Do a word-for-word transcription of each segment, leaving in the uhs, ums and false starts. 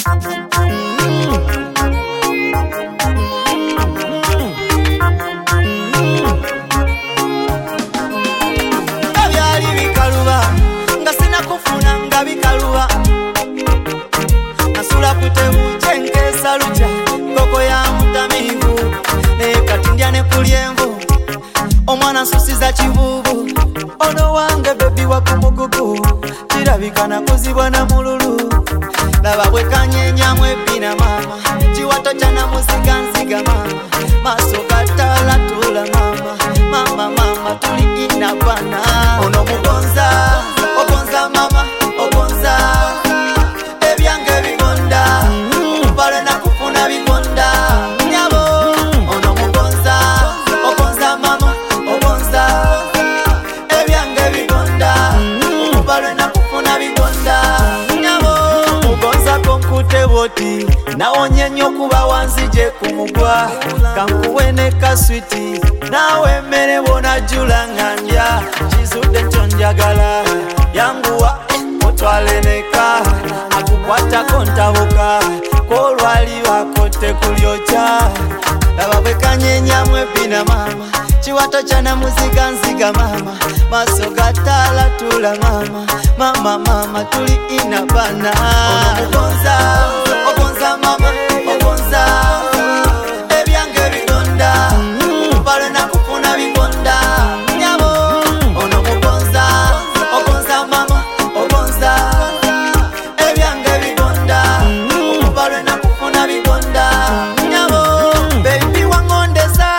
Kabyali bikaluba nga sina kufuna nga bikaluba nasula kutebuche nkesa lucha koko ya mutamivu nekatindya ne kulyenvu omwana nsusiza kibubu ono wange bebi wakumugugu kirabikana kuzibwa na mululu laba bwe kanyenyamwe bina mama kiwato kyana muziga nziga mama maso gatala tula mama mama mama tuli ina bana ono mugonza ogonza mama ogonza ebyange bigonda bale na kufuna bigonda nyabo ono mugonza ogonza mama ogonza ebyange bigonda bale na kufuna bigonda nyabo mugonza konkute boti naonye nnyo kuba wanzije kumugwa kankuwene kaswiti nawe mmere bona jula nganja kizudde ntonjagala yanguwa otwaleneka akukwatako ntabuka kolwali bakotte kulyocha laba bwe kanyenyamwe bina mama kiwato kyana muziga nziga mama maso gatala tula mama mama mama tuli ina bana ono mugonza ogonza mama ogonza ebyange bigonda bale na kufuna bigonda nyabo ono mugonza ogonza mama ogonza ebyange bigonda bale na kufuna bigonda nyabo baby wangondeza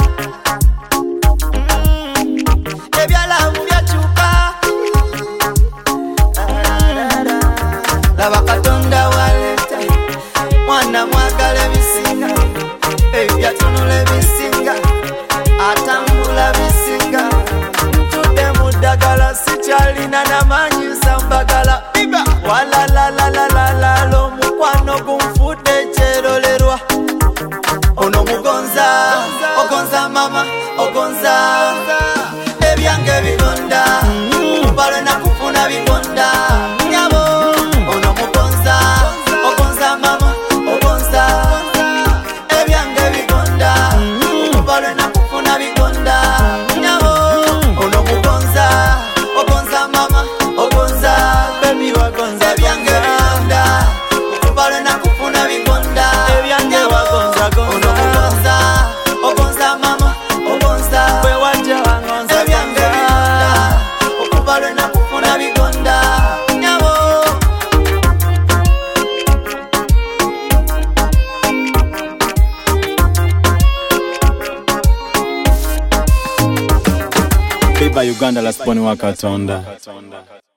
ebyalamu byakyuka laba katonda waleta mwana mwagala bisinga ebyatunula bisinga atambula bisinga tudde muddagala sikyalina namanyi nsambagala walalalalala omukwano gunfudde ekyerolerwa ono mugonza ogonza mama ogonza ebyange bigonda bale na kufuna bigonda nyabo ono mugonza ogonza mama ogonza ebyange bigonda bale na kufuna bigonda nyabo ono mugonza ogonza mama ogonza baby wagonza ebyange bigonda bale na kufuna bigonda ebyange wagonza gonza ono mugonza ogonza mama ogonza bwe wajja wangonza ebyange bigonda okubale na kufuna bigonda nyabo Beba Uganda la sponi wakatonda.